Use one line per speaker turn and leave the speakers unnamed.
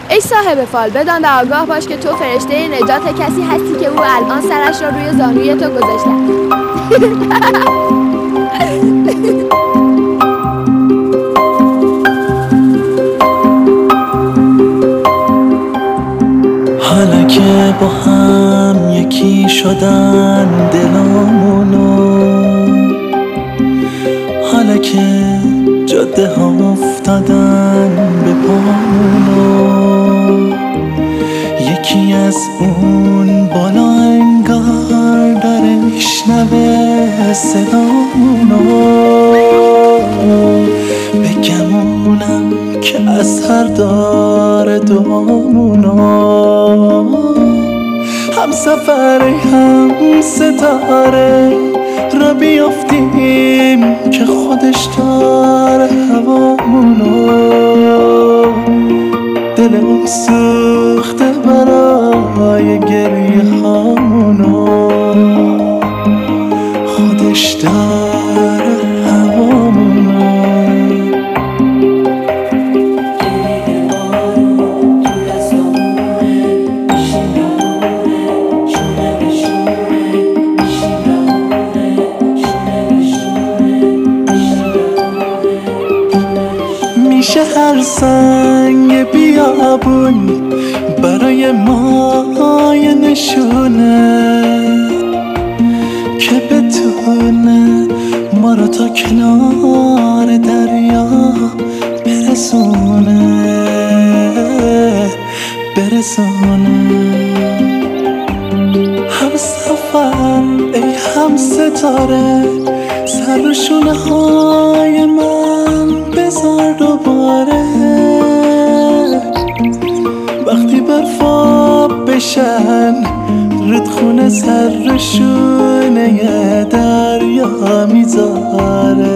ای صاحب فال، بدان و آگاه باش که تو فرشته نجات کسی هستی که او الان سرش را روی زانوی تو گذاشته.
حالا که با هم یکی شدن دلامونو، حالا که جاده ها افتادن به پامونو، یکی از اون بالا انگار داره میشنوه صدامونو. بگمونم که اثر داره دعامونو، هم سفره هم ستاره را بیافتیم که خودش داره هوامونو. دلم سوخته برای گریه هامونو، خودش داره هوامونو. میشه هر سنگ بیابون برای ما یه نشونه که بتونه ما رو تا کنار دریا برسونه. هم سفر ای هم ستاره، سر رو شونه های من بذار دوباره. وقتی برفا بشن رودخونه سر رو شونه دریا میذاره.